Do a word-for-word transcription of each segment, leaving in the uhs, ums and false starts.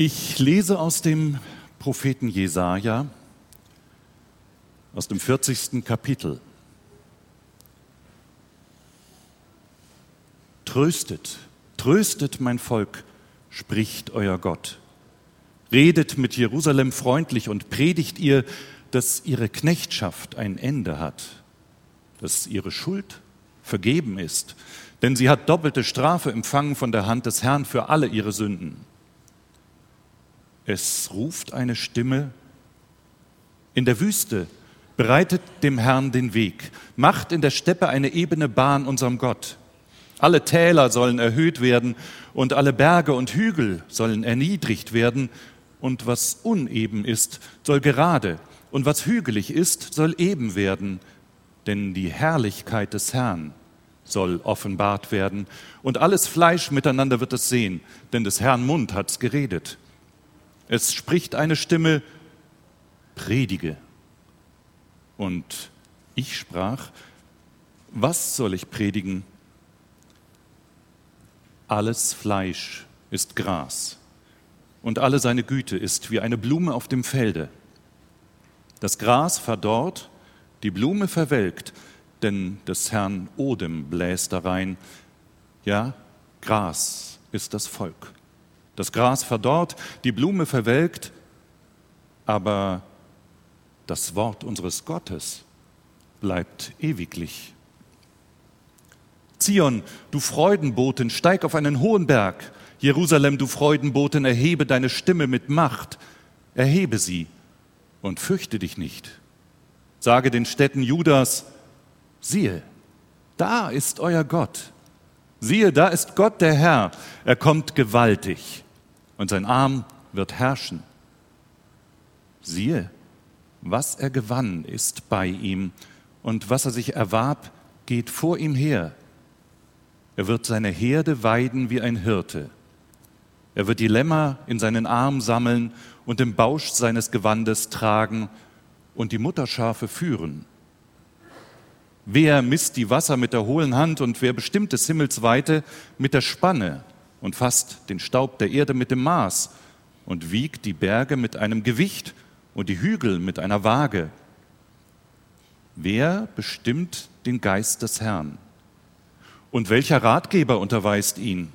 Ich lese aus dem Propheten Jesaja, aus dem vierzigsten Kapitel. Tröstet, tröstet mein Volk, spricht euer Gott. Redet mit Jerusalem freundlich und predigt ihr, dass ihre Knechtschaft ein Ende hat, dass ihre Schuld vergeben ist, denn sie hat doppelte Strafe empfangen von der Hand des Herrn für alle ihre Sünden. Es ruft eine Stimme in der Wüste, bereitet dem Herrn den Weg, macht in der Steppe eine ebene Bahn unserem Gott. Alle Täler sollen erhöht werden und alle Berge und Hügel sollen erniedrigt werden, und was uneben ist, soll gerade, und was hügelig ist, soll eben werden, denn die Herrlichkeit des Herrn soll offenbart werden, und alles Fleisch miteinander wird es sehen, denn des Herrn Mund hat's geredet. Es spricht eine Stimme, predige. Und ich sprach, was soll ich predigen? Alles Fleisch ist Gras, und alle seine Güte ist wie eine Blume auf dem Felde. Das Gras verdorrt, die Blume verwelkt, denn des Herrn Odem bläst darein. Ja, Gras ist das Volk. Das Gras verdorrt, die Blume verwelkt, aber das Wort unseres Gottes bleibt ewiglich. Zion, du Freudenbotin, steig auf einen hohen Berg. Jerusalem, du Freudenbotin, erhebe deine Stimme mit Macht. Erhebe sie und fürchte dich nicht. Sage den Städten Judas, siehe, da ist euer Gott. Siehe, da ist Gott der Herr. Er kommt gewaltig und sein Arm wird herrschen. Siehe, was er gewann, ist bei ihm, und was er sich erwarb, geht vor ihm her. Er wird seine Herde weiden wie ein Hirte. Er wird die Lämmer in seinen Arm sammeln und im Bausch seines Gewandes tragen und die Mutterschafe führen. Wer misst die Wasser mit der hohlen Hand und wer bestimmt des Himmels Weite mit der Spanne und fasst den Staub der Erde mit dem Maß und wiegt die Berge mit einem Gewicht und die Hügel mit einer Waage? Wer bestimmt den Geist des Herrn? Und welcher Ratgeber unterweist ihn?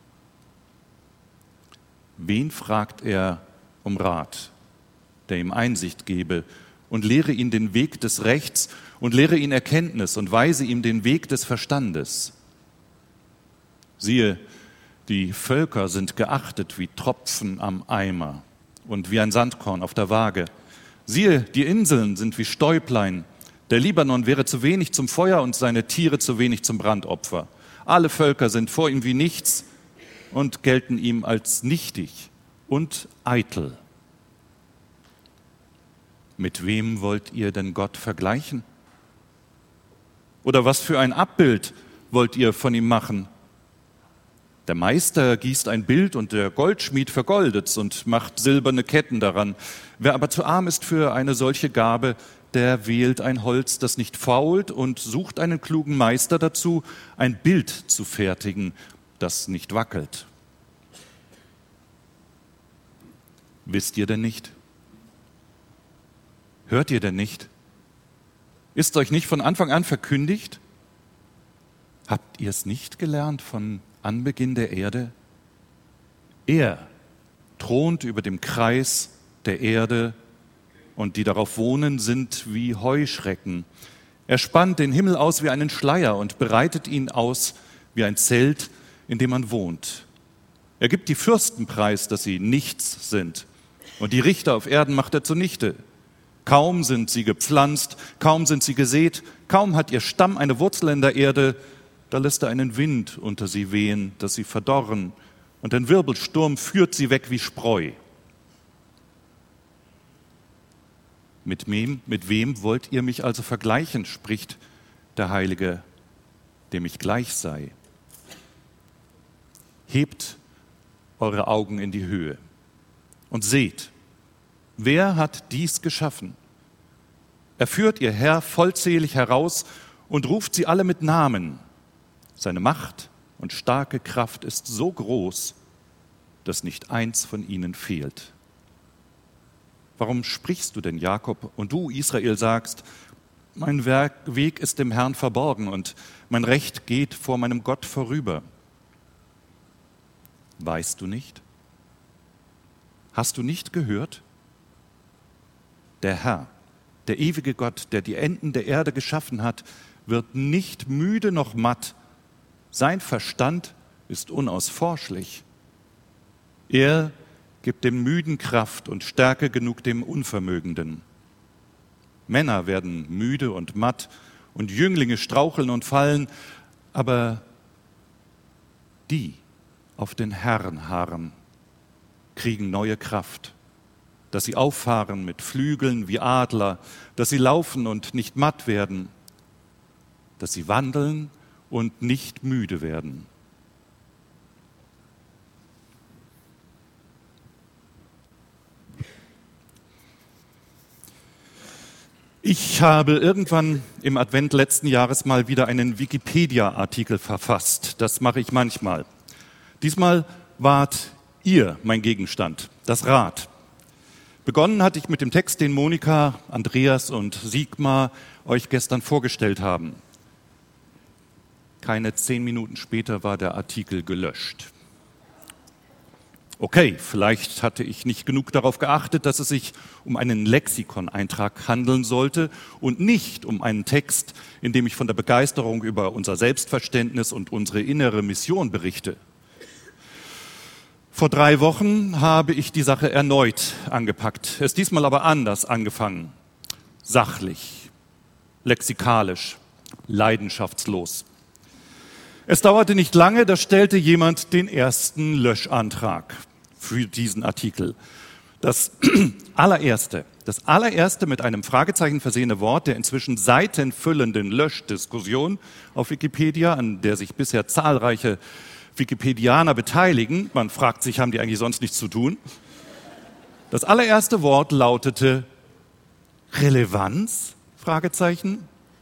Wen fragt er um Rat, der ihm Einsicht gebe und lehre ihn den Weg des Rechts und lehre ihn Erkenntnis und weise ihm den Weg des Verstandes? Siehe, die Völker sind geachtet wie Tropfen am Eimer und wie ein Sandkorn auf der Waage. Siehe, die Inseln sind wie Stäublein. Der Libanon wäre zu wenig zum Feuer und seine Tiere zu wenig zum Brandopfer. Alle Völker sind vor ihm wie nichts und gelten ihm als nichtig und eitel. Mit wem wollt ihr denn Gott vergleichen? Oder was für ein Abbild wollt ihr von ihm machen? Der Meister gießt ein Bild und der Goldschmied vergoldet's und macht silberne Ketten daran. Wer aber zu arm ist für eine solche Gabe, der wählt ein Holz, das nicht fault, und sucht einen klugen Meister dazu, ein Bild zu fertigen, das nicht wackelt. Wisst ihr denn nicht? Hört ihr denn nicht? Ist euch nicht von Anfang an verkündigt? Habt ihr es nicht gelernt von Anbeginn der Erde? Er thront über dem Kreis der Erde, und die darauf wohnen, sind wie Heuschrecken. Er spannt den Himmel aus wie einen Schleier und breitet ihn aus wie ein Zelt, in dem man wohnt. Er gibt die Fürsten preis, dass sie nichts sind, und die Richter auf Erden macht er zunichte. Kaum sind sie gepflanzt, kaum sind sie gesät, kaum hat ihr Stamm eine Wurzel in der Erde, da lässt er einen Wind unter sie wehen, dass sie verdorren, und ein Wirbelsturm führt sie weg wie Spreu. Mit wem, mit wem wollt ihr mich also vergleichen, spricht der Heilige, dem ich gleich sei? Hebt eure Augen in die Höhe und seht, wer hat dies geschaffen? Er führt ihr Herr vollzählig heraus und ruft sie alle mit Namen. Seine Macht und starke Kraft ist so groß, dass nicht eins von ihnen fehlt. Warum sprichst du denn, Jakob, und du, Israel, sagst, mein Werk, Weg ist dem Herrn verborgen und mein Recht geht vor meinem Gott vorüber? Weißt du nicht? Hast du nicht gehört? Der Herr, der ewige Gott, der die Enden der Erde geschaffen hat, wird nicht müde noch matt. Sein Verstand ist unausforschlich. Er gibt dem Müden Kraft und Stärke genug dem Unvermögenden. Männer werden müde und matt und Jünglinge straucheln und fallen, aber die auf den Herrn harren, kriegen neue Kraft, dass sie auffahren mit Flügeln wie Adler, dass sie laufen und nicht matt werden, dass sie wandeln und nicht müde werden. Ich habe irgendwann im Advent letzten Jahres mal wieder einen Wikipedia-Artikel verfasst. Das mache ich manchmal. Diesmal wart ihr mein Gegenstand, das Rad. Begonnen hatte ich mit dem Text, den Monika, Andreas und Sigmar euch gestern vorgestellt haben. Keine zehn Minuten später war der Artikel gelöscht. Okay, vielleicht hatte ich nicht genug darauf geachtet, dass es sich um einen Lexikon-Eintrag handeln sollte und nicht um einen Text, in dem ich von der Begeisterung über unser Selbstverständnis und unsere innere Mission berichte. Vor drei Wochen habe ich die Sache erneut angepackt, es diesmal aber anders angefangen. Sachlich, lexikalisch, leidenschaftslos. Es dauerte nicht lange, da stellte jemand den ersten Löschantrag für diesen Artikel. Das allererste, das allererste mit einem Fragezeichen versehene Wort der inzwischen seitenfüllenden Löschdiskussion auf Wikipedia, an der sich bisher zahlreiche Wikipedianer beteiligen. Man fragt sich, haben die eigentlich sonst nichts zu tun? Das allererste Wort lautete Relevanz? Fragezeichen.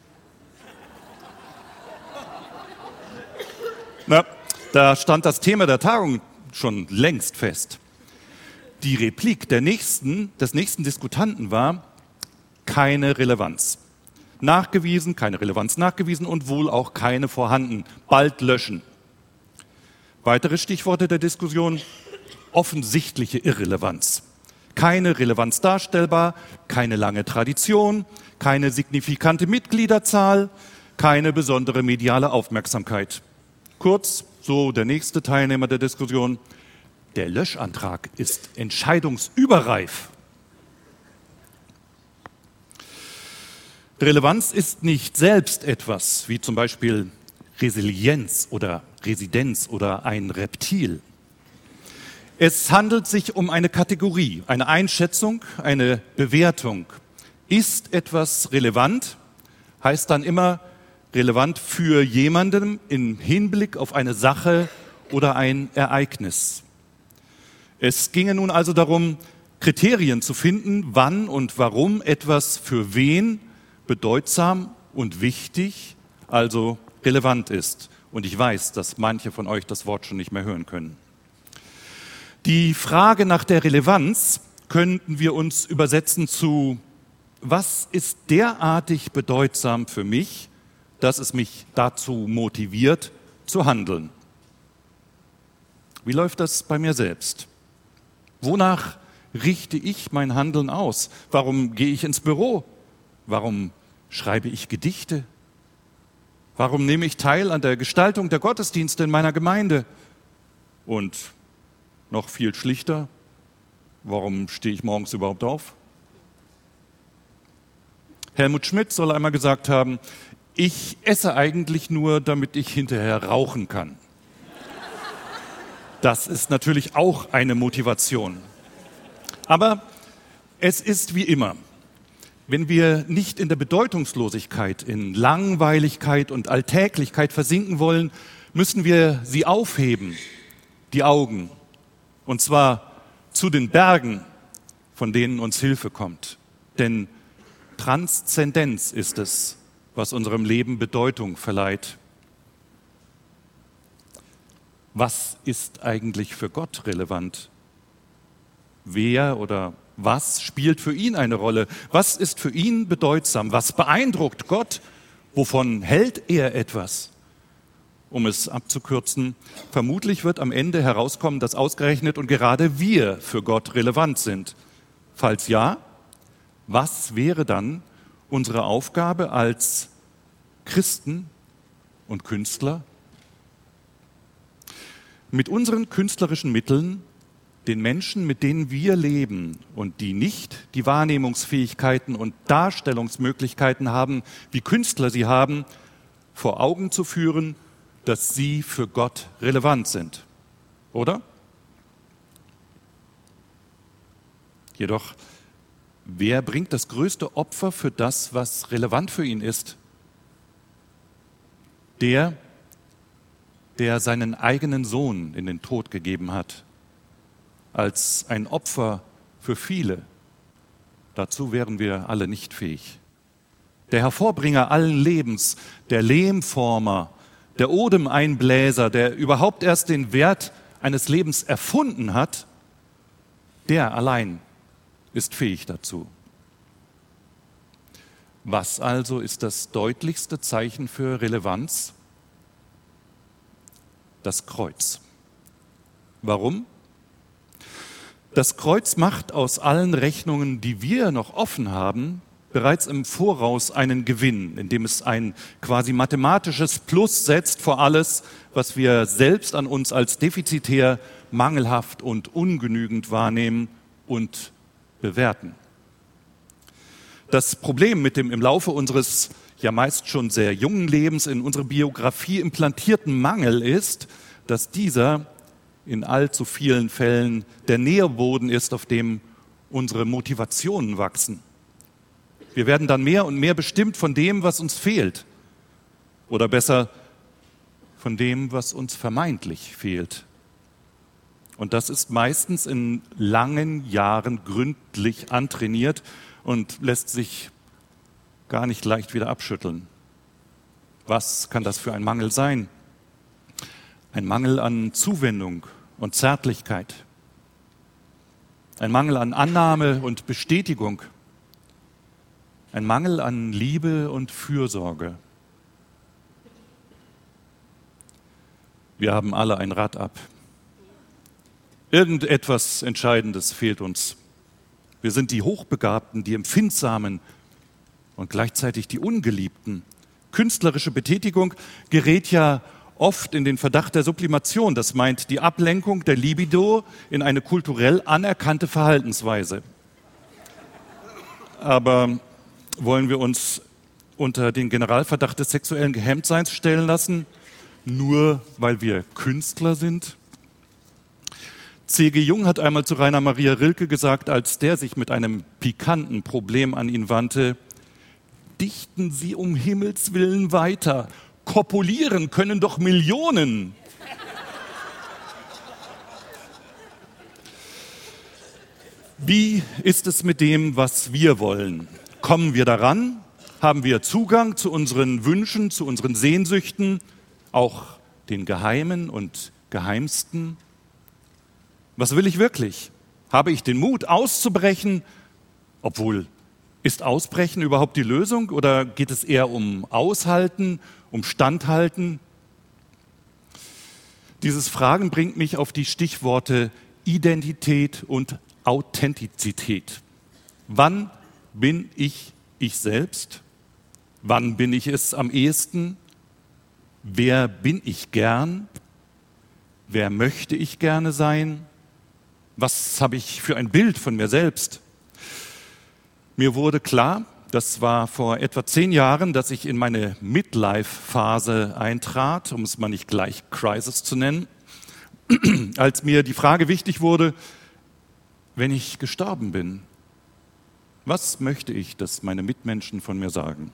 Na, da stand das Thema der Tagung schon längst fest. Die Replik der nächsten, des nächsten Diskutanten war, keine Relevanz. Nachgewiesen, keine Relevanz nachgewiesen und wohl auch keine vorhanden. Bald löschen. Weitere Stichworte der Diskussion, offensichtliche Irrelevanz. Keine Relevanz darstellbar, keine lange Tradition, keine signifikante Mitgliederzahl, keine besondere mediale Aufmerksamkeit. Kurz, so der nächste Teilnehmer der Diskussion, der Löschantrag ist entscheidungsüberreif. Relevanz ist nicht selbst etwas, wie zum Beispiel Resilienz oder Residenz oder ein Reptil. Es handelt sich um eine Kategorie, eine Einschätzung, eine Bewertung. Ist etwas relevant, heißt dann immer, relevant für jemanden im Hinblick auf eine Sache oder ein Ereignis. Es ginge nun also darum, Kriterien zu finden, wann und warum etwas für wen bedeutsam und wichtig, also relevant ist. Und ich weiß, dass manche von euch das Wort schon nicht mehr hören können. Die Frage nach der Relevanz könnten wir uns übersetzen zu, was ist derartig bedeutsam für mich, dass es mich dazu motiviert, zu handeln. Wie läuft das bei mir selbst? Wonach richte ich mein Handeln aus? Warum gehe ich ins Büro? Warum schreibe ich Gedichte? Warum nehme ich teil an der Gestaltung der Gottesdienste in meiner Gemeinde? Und noch viel schlichter, warum stehe ich morgens überhaupt auf? Helmut Schmidt soll einmal gesagt haben, ich esse eigentlich nur, damit ich hinterher rauchen kann. Das ist natürlich auch eine Motivation. Aber es ist wie immer. Wenn wir nicht in der Bedeutungslosigkeit, in Langweiligkeit und Alltäglichkeit versinken wollen, müssen wir sie aufheben, die Augen, und zwar zu den Bergen, von denen uns Hilfe kommt. Denn Transzendenz ist es, was unserem Leben Bedeutung verleiht. Was ist eigentlich für Gott relevant? Wer oder was spielt für ihn eine Rolle? Was ist für ihn bedeutsam? Was beeindruckt Gott? Wovon hält er etwas? Um es abzukürzen, vermutlich wird am Ende herauskommen, dass ausgerechnet und gerade wir für Gott relevant sind. Falls ja, was wäre dann unsere Aufgabe als Christen und Künstler? Mit unseren künstlerischen Mitteln den Menschen, mit denen wir leben und die nicht die Wahrnehmungsfähigkeiten und Darstellungsmöglichkeiten haben, wie Künstler sie haben, vor Augen zu führen, dass sie für Gott relevant sind. Oder? Jedoch, wer bringt das größte Opfer für das, was relevant für ihn ist? Der, der seinen eigenen Sohn in den Tod gegeben hat, als ein Opfer für viele. Dazu wären wir alle nicht fähig. Der Hervorbringer allen Lebens, der Lehmformer, der Odemeinbläser, der überhaupt erst den Wert eines Lebens erfunden hat, der allein ist fähig dazu. Was also ist das deutlichste Zeichen für Relevanz? Das Kreuz. Warum? Das Kreuz macht aus allen Rechnungen, die wir noch offen haben, bereits im Voraus einen Gewinn, indem es ein quasi mathematisches Plus setzt vor alles, was wir selbst an uns als defizitär, mangelhaft und ungenügend wahrnehmen und bewerten. Das Problem mit dem im Laufe unseres ja meist schon sehr jungen Lebens in unsere Biografie implantierten Mangel ist, dass dieser in allzu vielen Fällen der Nährboden ist, auf dem unsere Motivationen wachsen. Wir werden dann mehr und mehr bestimmt von dem, was uns fehlt. Oder besser, von dem, was uns vermeintlich fehlt. Und das ist meistens in langen Jahren gründlich antrainiert und lässt sich gar nicht leicht wieder abschütteln. Was kann das für ein Mangel sein? Ein Mangel an Zuwendung und Zärtlichkeit. Ein Mangel an Annahme und Bestätigung. Ein Mangel an Liebe und Fürsorge. Wir haben alle ein Rad ab. Irgendetwas Entscheidendes fehlt uns. Wir sind die Hochbegabten, die Empfindsamen und gleichzeitig die Ungeliebten. Künstlerische Betätigung gerät ja oft in den Verdacht der Sublimation. Das meint die Ablenkung der Libido in eine kulturell anerkannte Verhaltensweise. Aber wollen wir uns unter den Generalverdacht des sexuellen Gehemmtseins stellen lassen, nur weil wir Künstler sind? C G Jung hat einmal zu Rainer Maria Rilke gesagt, als der sich mit einem pikanten Problem an ihn wandte: Dichten Sie um Himmels Willen weiter. Kopulieren können doch Millionen. Wie ist es mit dem, was wir wollen? Kommen wir daran? Haben wir Zugang zu unseren Wünschen, zu unseren Sehnsüchten, auch den geheimen und geheimsten? Was will ich wirklich? Habe ich den Mut, auszubrechen? Obwohl, ist Ausbrechen überhaupt die Lösung oder geht es eher um Aushalten, um Standhalten? Dieses Fragen bringt mich auf die Stichworte Identität und Authentizität. Wann bin ich ich selbst? Wann bin ich es am ehesten? Wer bin ich gern? Wer möchte ich gerne sein? Was habe ich für ein Bild von mir selbst? Mir wurde klar, das war vor etwa zehn Jahren, dass ich in meine Midlife-Phase eintrat, um es mal nicht gleich Crisis zu nennen, als mir die Frage wichtig wurde, wenn ich gestorben bin, was möchte ich, dass meine Mitmenschen von mir sagen?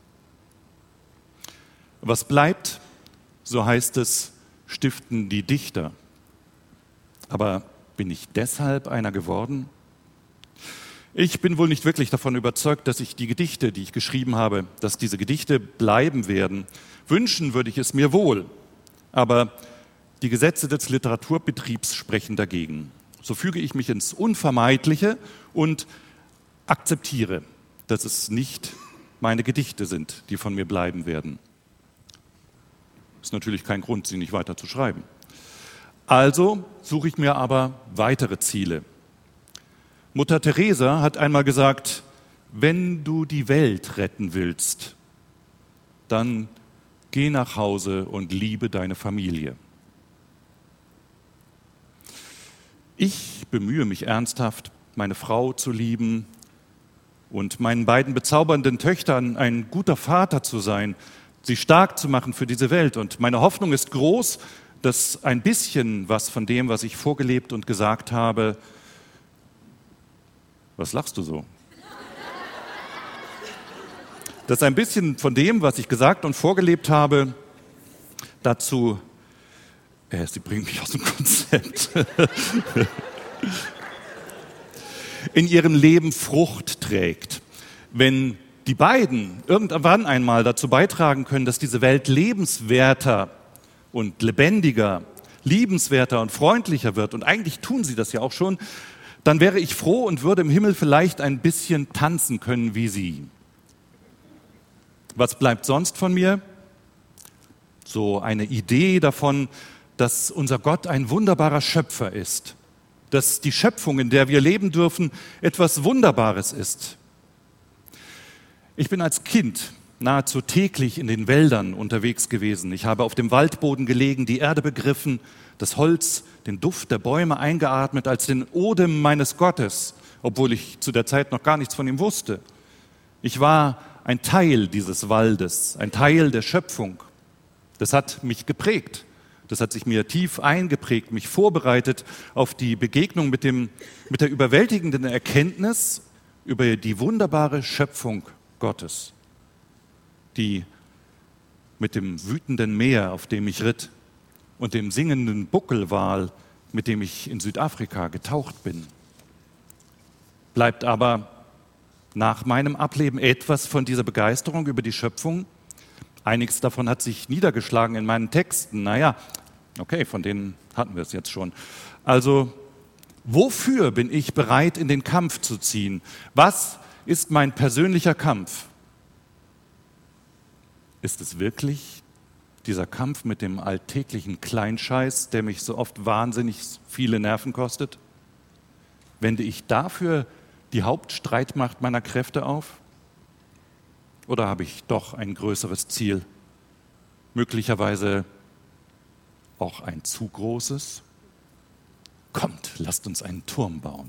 Was bleibt, so heißt es, stiften die Dichter. Aber bin ich deshalb einer geworden? Ich bin wohl nicht wirklich davon überzeugt, dass ich die Gedichte, die ich geschrieben habe, dass diese Gedichte bleiben werden. Wünschen würde ich es mir wohl. Aber Die Gesetze des Literaturbetriebs sprechen dagegen. So füge ich mich ins Unvermeidliche und akzeptiere, dass es nicht meine Gedichte sind, die von mir bleiben werden. Ist natürlich kein Grund, sie nicht weiter zu schreiben. Also suche ich mir aber weitere Ziele. Mutter Teresa hat einmal gesagt, wenn du die Welt retten willst, dann geh nach Hause und liebe deine Familie. Ich bemühe mich ernsthaft, meine Frau zu lieben und meinen beiden bezaubernden Töchtern ein guter Vater zu sein, sie stark zu machen für diese Welt. Und meine Hoffnung ist groß, dass ein bisschen was von dem, was ich vorgelebt und gesagt habe, was lachst du so? Dass ein bisschen von dem, was ich gesagt und vorgelebt habe, dazu, äh, Sie bringen mich aus dem Konzept, in ihrem Leben Frucht trägt. Wenn die beiden irgendwann einmal dazu beitragen können, dass diese Welt lebenswerter und lebendiger, liebenswerter und freundlicher wird, und eigentlich tun sie das ja auch schon, dann wäre ich froh und würde im Himmel vielleicht ein bisschen tanzen können wie sie. Was bleibt sonst von mir? So eine Idee davon, dass unser Gott ein wunderbarer Schöpfer ist, dass die Schöpfung, in der wir leben dürfen, etwas Wunderbares ist. Ich bin als Kind nahezu täglich in den Wäldern unterwegs gewesen. Ich habe auf dem Waldboden gelegen, die Erde begriffen, das Holz, den Duft der Bäume eingeatmet als den Odem meines Gottes, obwohl ich zu der Zeit noch gar nichts von ihm wusste. Ich war ein Teil dieses Waldes, ein Teil der Schöpfung. Das hat mich geprägt. Das hat sich mir tief eingeprägt, mich vorbereitet auf die Begegnung mit dem, mit der überwältigenden Erkenntnis über die wunderbare Schöpfung Gottes, die mit dem wütenden Meer, auf dem ich ritt, und dem singenden Buckelwal, mit dem ich in Südafrika getaucht bin. Bleibt aber nach meinem Ableben etwas von dieser Begeisterung über die Schöpfung? Einiges davon hat sich niedergeschlagen in meinen Texten. Naja, okay, von denen hatten wir es jetzt schon. Also, wofür bin ich bereit, in den Kampf zu ziehen? Was ist mein persönlicher Kampf? Ist es wirklich dieser Kampf mit dem alltäglichen Kleinscheiß, der mich so oft wahnsinnig viele Nerven kostet? Wende ich dafür die Hauptstreitmacht meiner Kräfte auf? Oder habe ich doch ein größeres Ziel? Möglicherweise auch ein zu großes? Kommt, lasst uns einen Turm bauen.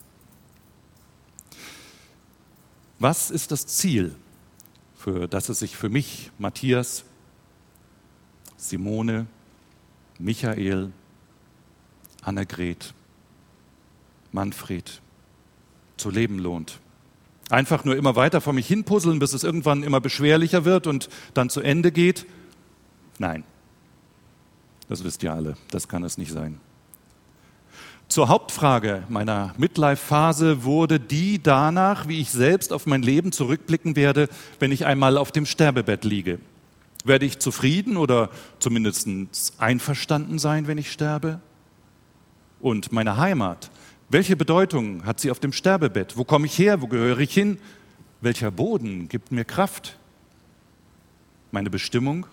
Was ist das Ziel, für das es sich für mich, Matthias, Simone, Michael, Annegret, Manfred zu leben lohnt? Einfach nur immer weiter vor mich hin puzzeln, bis es irgendwann immer beschwerlicher wird und dann zu Ende geht? Nein, das wisst ihr alle, das kann es nicht sein. Zur Hauptfrage meiner Midlife-Phase wurde die danach, wie ich selbst auf mein Leben zurückblicken werde, wenn ich einmal auf dem Sterbebett liege. Werde ich zufrieden oder zumindest einverstanden sein, wenn ich sterbe? Und meine Heimat, welche Bedeutung hat sie auf dem Sterbebett? Wo komme ich her? Wo gehöre ich hin? Welcher Boden gibt mir Kraft? Meine Bestimmung?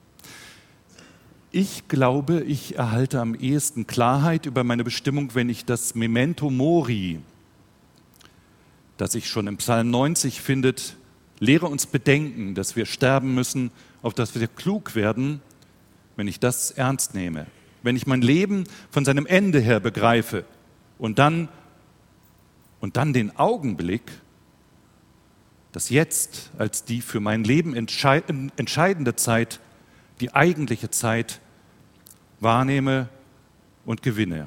Ich glaube, ich erhalte am ehesten Klarheit über meine Bestimmung, wenn ich das Memento Mori, das sich schon im Psalm neunzig findet, lehre uns bedenken, dass wir sterben müssen, auf dass wir klug werden, wenn ich das ernst nehme. Wenn ich mein Leben von seinem Ende her begreife und dann, und dann den Augenblick, das Jetzt als die für mein Leben entscheidende Zeit, die eigentliche Zeit wahrnehme und gewinne.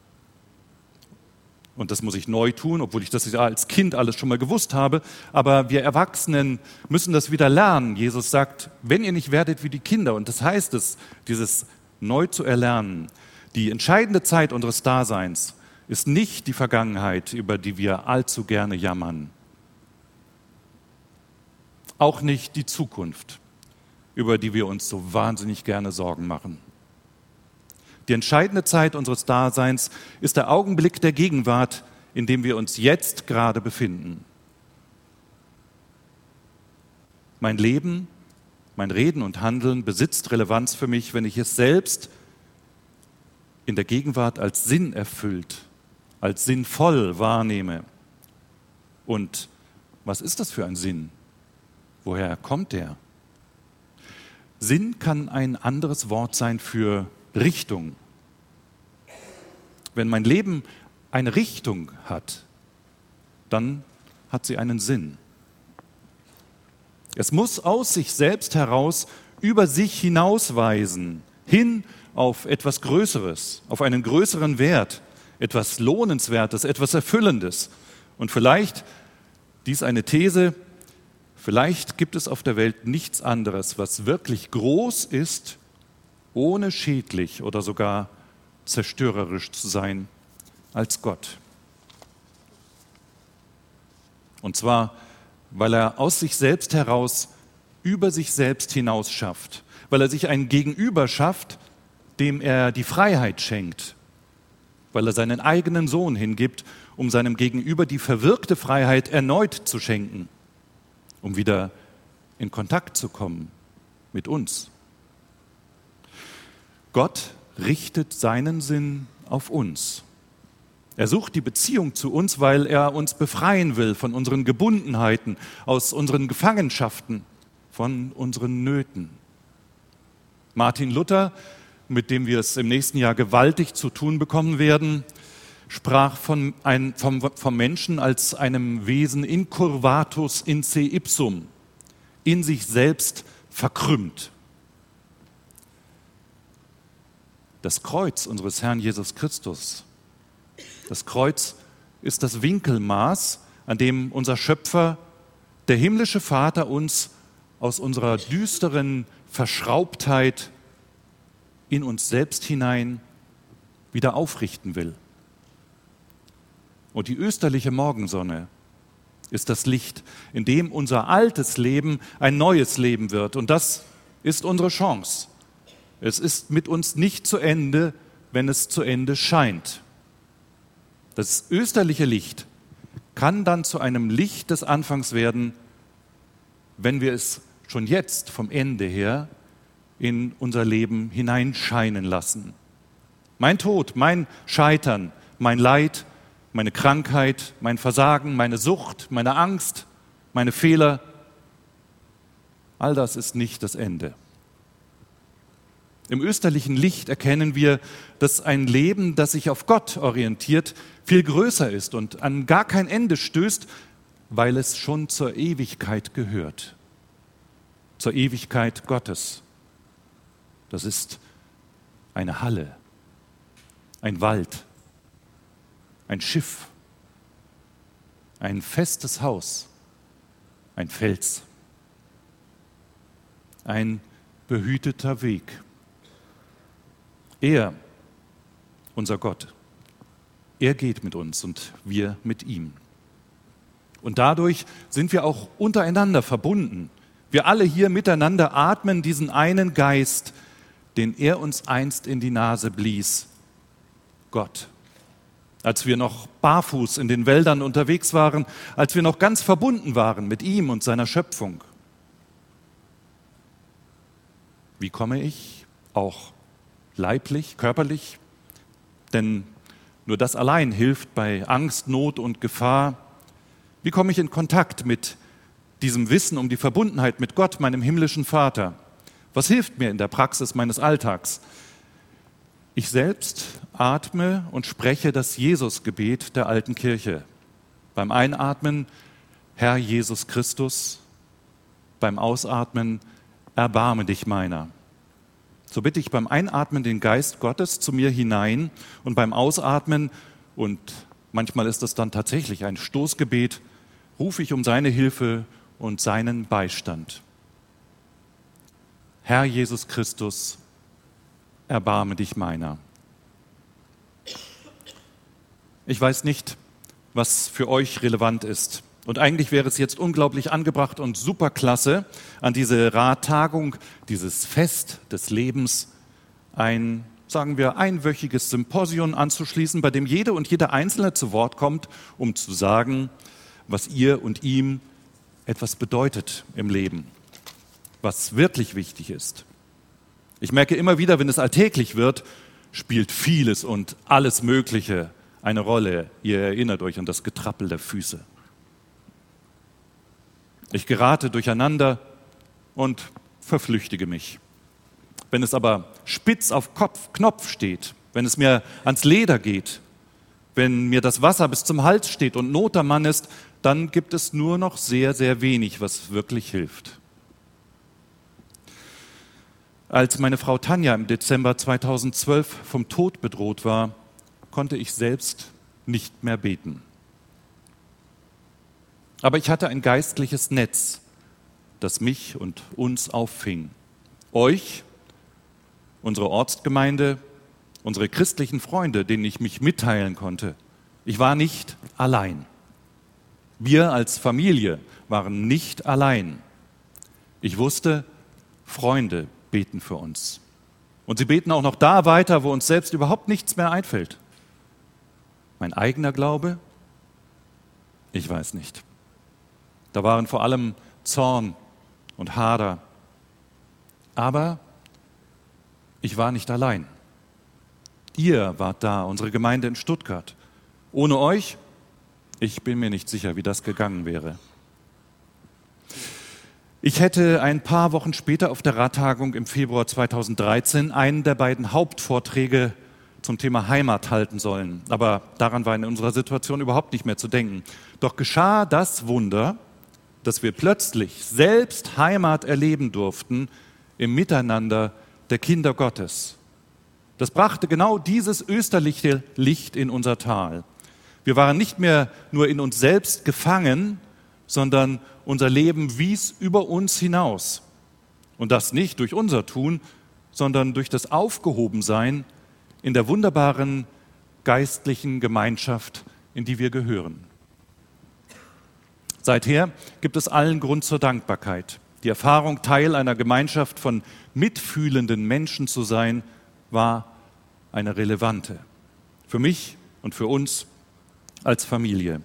Und das muss ich neu tun, obwohl ich das ja als Kind alles schon mal gewusst habe. Aber wir Erwachsenen müssen das wieder lernen. Jesus sagt, wenn ihr nicht werdet wie die Kinder, und das heißt es, dieses neu zu erlernen. Die entscheidende Zeit unseres Daseins ist nicht die Vergangenheit, über die wir allzu gerne jammern. Auch nicht die Zukunft, über die wir uns so wahnsinnig gerne Sorgen machen. Die entscheidende Zeit unseres Daseins ist der Augenblick der Gegenwart, in dem wir uns jetzt gerade befinden. Mein Leben, mein Reden und Handeln besitzt Relevanz für mich, wenn ich es selbst in der Gegenwart als sinnerfüllt, als sinnvoll wahrnehme. Und was ist das für ein Sinn? Woher kommt der? Sinn kann ein anderes Wort sein für Richtung. Wenn mein Leben eine Richtung hat, dann hat sie einen Sinn. Es muss aus sich selbst heraus über sich hinausweisen, hin auf etwas Größeres, auf einen größeren Wert, etwas Lohnenswertes, etwas Erfüllendes. Und vielleicht, dies eine These, vielleicht gibt es auf der Welt nichts anderes, was wirklich groß ist, ohne schädlich oder sogar zerstörerisch zu sein, als Gott. Und zwar, weil er aus sich selbst heraus über sich selbst hinaus schafft, weil er sich ein Gegenüber schafft, dem er die Freiheit schenkt, weil er seinen eigenen Sohn hingibt, um seinem Gegenüber die verwirkte Freiheit erneut zu schenken, um wieder in Kontakt zu kommen mit uns. Gott richtet seinen Sinn auf uns. Er sucht die Beziehung zu uns, weil er uns befreien will von unseren Gebundenheiten, aus unseren Gefangenschaften, von unseren Nöten. Martin Luther, mit dem wir es im nächsten Jahr gewaltig zu tun bekommen werden, sprach von ein, vom, vom Menschen als einem Wesen incurvatus in se ipsum, in sich selbst verkrümmt. Das Kreuz unseres Herrn Jesus Christus, das Kreuz ist das Winkelmaß, an dem unser Schöpfer, der himmlische Vater, uns aus unserer düsteren Verschraubtheit in uns selbst hinein wieder aufrichten will. Und die österliche Morgensonne ist das Licht, in dem unser altes Leben ein neues Leben wird. Und das ist unsere Chance. Es ist mit uns nicht zu Ende, wenn es zu Ende scheint. Das österliche Licht kann dann zu einem Licht des Anfangs werden, wenn wir es schon jetzt vom Ende her in unser Leben hineinscheinen lassen. Mein Tod, mein Scheitern, mein Leid, meine Krankheit, mein Versagen, meine Sucht, meine Angst, meine Fehler, all das ist nicht das Ende. Im österlichen Licht erkennen wir, dass ein Leben, das sich auf Gott orientiert, viel größer ist und an gar kein Ende stößt, weil es schon zur Ewigkeit gehört. Zur Ewigkeit Gottes. Das ist eine Halle, ein Wald, ein Schiff, ein festes Haus, ein Fels, ein behüteter Weg. Er, unser Gott, er geht mit uns und wir mit ihm. Und dadurch sind wir auch untereinander verbunden. Wir alle hier miteinander atmen diesen einen Geist, den er uns einst in die Nase blies, Gott. Als wir noch barfuß in den Wäldern unterwegs waren, als wir noch ganz verbunden waren mit ihm und seiner Schöpfung. Wie komme ich auch leiblich, körperlich? Denn nur das allein hilft bei Angst, Not und Gefahr. Wie komme ich in Kontakt mit diesem Wissen um die Verbundenheit mit Gott, meinem himmlischen Vater? Was hilft mir in der Praxis meines Alltags? Ich selbst atme und spreche das Jesusgebet der alten Kirche. Beim Einatmen, Herr Jesus Christus. Beim Ausatmen, erbarme dich meiner. So bitte ich beim Einatmen den Geist Gottes zu mir hinein und beim Ausatmen, und manchmal ist es dann tatsächlich ein Stoßgebet, rufe ich um seine Hilfe und seinen Beistand. Herr Jesus Christus, erbarme dich meiner. Ich weiß nicht, was für euch relevant ist. Und eigentlich wäre es jetzt unglaublich angebracht und superklasse, an diese Rattagung, dieses Fest des Lebens, ein sagen wir, einwöchiges Symposium anzuschließen, bei dem jede und jeder Einzelne zu Wort kommt, um zu sagen, was ihr und ihm etwas bedeutet im Leben, was wirklich wichtig ist. Ich merke immer wieder, wenn es alltäglich wird, spielt vieles und alles Mögliche eine Rolle. Ihr erinnert euch an das Getrappel der Füße. Ich gerate durcheinander und verflüchtige mich. Wenn es aber spitz auf Kopf, Knopf steht, wenn es mir ans Leder geht, wenn mir das Wasser bis zum Hals steht und Not am Mann ist, dann gibt es nur noch sehr, sehr wenig, was wirklich hilft. Als meine Frau Tanja im Dezember zweitausendzwölf vom Tod bedroht war, konnte ich selbst nicht mehr beten. Aber ich hatte ein geistliches Netz, das mich und uns auffing. Euch, unsere Ortsgemeinde, unsere christlichen Freunde, denen ich mich mitteilen konnte. Ich war nicht allein. Wir als Familie waren nicht allein. Ich wusste, Freunde beten für uns. Und sie beten auch noch da weiter, wo uns selbst überhaupt nichts mehr einfällt. Mein eigener Glaube? Ich weiß nicht. Da waren vor allem Zorn und Hader. Aber ich war nicht allein. Ihr wart da, unsere Gemeinde in Stuttgart. Ohne euch, ich bin mir nicht sicher, wie das gegangen wäre. Ich hätte ein paar Wochen später auf der Radtagung im Februar zweitausenddreizehn einen der beiden Hauptvorträge zum Thema Heimat halten sollen. Aber daran war in unserer Situation überhaupt nicht mehr zu denken. Doch geschah das Wunder, dass wir plötzlich selbst Heimat erleben durften im Miteinander der Kinder Gottes. Das brachte genau dieses österliche Licht in unser Tal. Wir waren nicht mehr nur in uns selbst gefangen, sondern unser Leben wies über uns hinaus. Und das nicht durch unser Tun, sondern durch das Aufgehobensein in der wunderbaren geistlichen Gemeinschaft, in die wir gehören. Seither gibt es allen Grund zur Dankbarkeit. Die Erfahrung, Teil einer Gemeinschaft von mitfühlenden Menschen zu sein, war eine relevante. Für mich und für uns als Familie.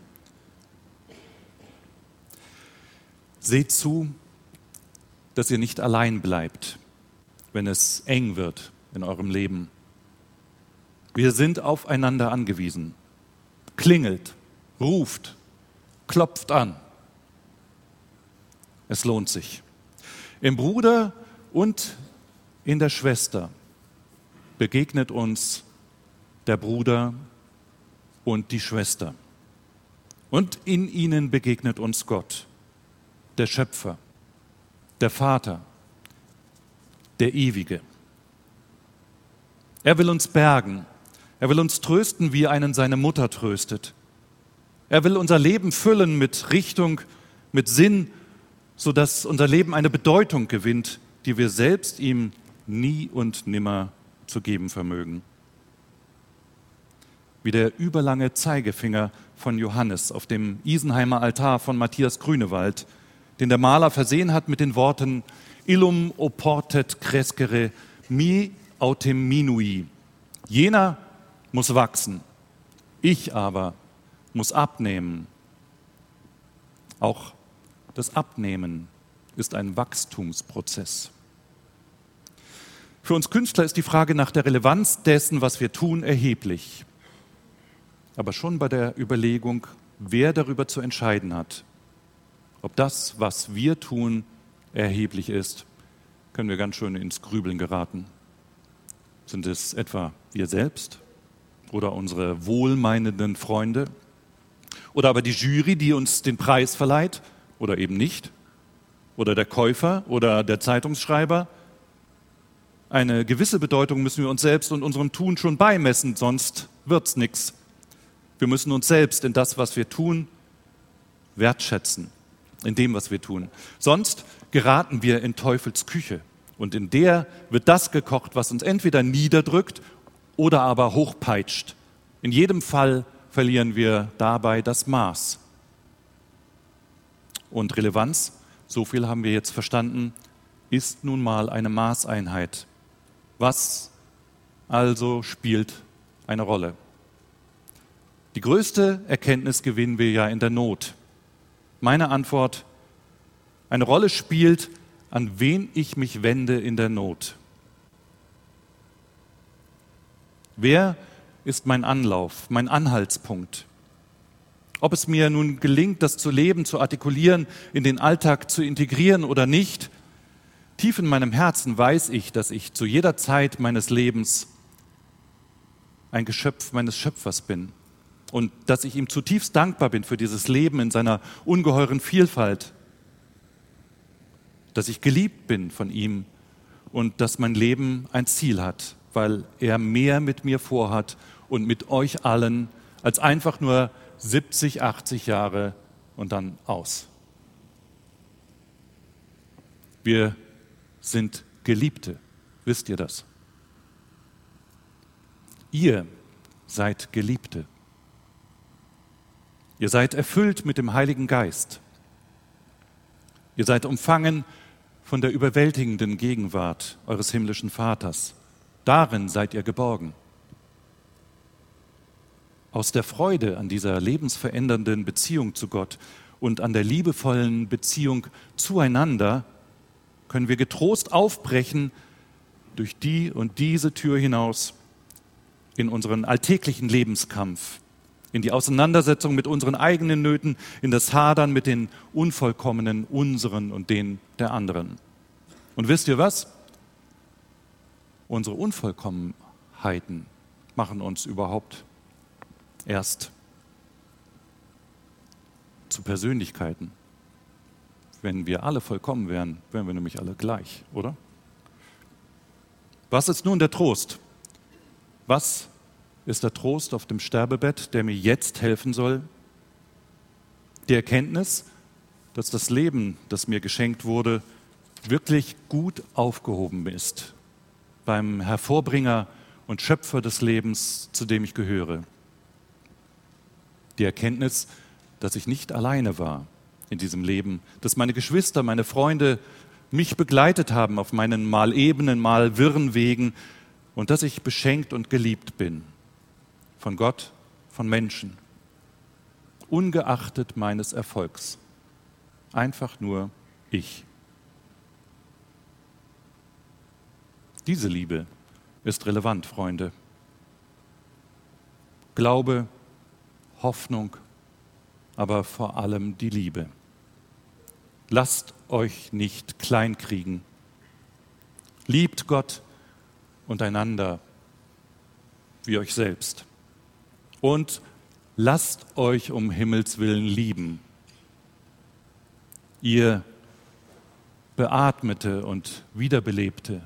Seht zu, dass ihr nicht allein bleibt, wenn es eng wird in eurem Leben. Wir sind aufeinander angewiesen. Klingelt, ruft, klopft an. Es lohnt sich. Im Bruder und in der Schwester begegnet uns der Bruder und die Schwester. Und in ihnen begegnet uns Gott, der Schöpfer, der Vater, der Ewige. Er will uns bergen, er will uns trösten, wie einen seine Mutter tröstet. Er will unser Leben füllen mit Richtung, mit Sinn, sodass unser Leben eine Bedeutung gewinnt, die wir selbst ihm nie und nimmer zu geben vermögen. Wie der überlange Zeigefinger von Johannes auf dem Isenheimer Altar von Matthias Grünewald, den der Maler versehen hat mit den Worten Illum oportet crescere mi autem minui. Jener muss wachsen, ich aber muss abnehmen. Auch das Abnehmen ist ein Wachstumsprozess. Für uns Künstler ist die Frage nach der Relevanz dessen, was wir tun, erheblich. Aber schon bei der Überlegung, wer darüber zu entscheiden hat, ob das, was wir tun, erheblich ist, können wir ganz schön ins Grübeln geraten. Sind es etwa wir selbst oder unsere wohlmeinenden Freunde oder aber die Jury, die uns den Preis verleiht oder eben nicht oder der Käufer oder der Zeitungsschreiber? Eine gewisse Bedeutung müssen wir uns selbst und unserem Tun schon beimessen, sonst wird's nichts. Wir müssen uns selbst in das, was wir tun, wertschätzen, in dem, was wir tun. Sonst geraten wir in Teufels Küche und in der wird das gekocht, was uns entweder niederdrückt oder aber hochpeitscht. In jedem Fall verlieren wir dabei das Maß. Und Relevanz, so viel haben wir jetzt verstanden, ist nun mal eine Maßeinheit. Was also spielt eine Rolle. Die größte Erkenntnis gewinnen wir ja in der Not. Meine Antwort: Eine Rolle spielt, an wen ich mich wende in der Not. Wer ist mein Anlauf, mein Anhaltspunkt? Ob es mir nun gelingt, das zu leben, zu artikulieren, in den Alltag zu integrieren oder nicht, tief in meinem Herzen weiß ich, dass ich zu jeder Zeit meines Lebens ein Geschöpf meines Schöpfers bin und dass ich ihm zutiefst dankbar bin für dieses Leben in seiner ungeheuren Vielfalt, dass ich geliebt bin von ihm und dass mein Leben ein Ziel hat, weil er mehr mit mir vorhat und mit euch allen als einfach nur siebzig, achtzig Jahre und dann aus. Wir sind Geliebte, wisst ihr das? Ihr seid Geliebte. Ihr seid erfüllt mit dem Heiligen Geist. Ihr seid umfangen von der überwältigenden Gegenwart eures himmlischen Vaters. Darin seid ihr geborgen. Aus der Freude an dieser lebensverändernden Beziehung zu Gott und an der liebevollen Beziehung zueinander können wir getrost aufbrechen durch die und diese Tür hinaus in unseren alltäglichen Lebenskampf, in die Auseinandersetzung mit unseren eigenen Nöten, in das Hadern mit den Unvollkommenen, unseren und den der anderen. Und wisst ihr was? Unsere Unvollkommenheiten machen uns überhaupt erst zu Persönlichkeiten. Wenn wir alle vollkommen wären, wären wir nämlich alle gleich, oder? Was ist nun der Trost? Was ist der Trost auf dem Sterbebett, der mir jetzt helfen soll? Die Erkenntnis, dass das Leben, das mir geschenkt wurde, wirklich gut aufgehoben ist beim Hervorbringer und Schöpfer des Lebens, zu dem ich gehöre. Die Erkenntnis, dass ich nicht alleine war in diesem Leben, dass meine Geschwister, meine Freunde mich begleitet haben auf meinen mal ebenen, mal wirren Wegen und dass ich beschenkt und geliebt bin von Gott, von Menschen, ungeachtet meines Erfolgs. Einfach nur ich. Diese Liebe ist relevant, Freunde. Glaube, Hoffnung, aber vor allem die Liebe. Lasst euch nicht kleinkriegen. Liebt Gott und einander wie euch selbst. Und lasst euch um Himmels willen lieben. Ihr Beatmete und Wiederbelebte,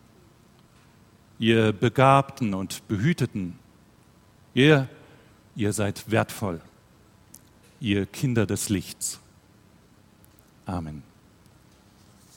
ihr Begabten und Behüteten, ihr, ihr seid wertvoll, ihr Kinder des Lichts. Amen.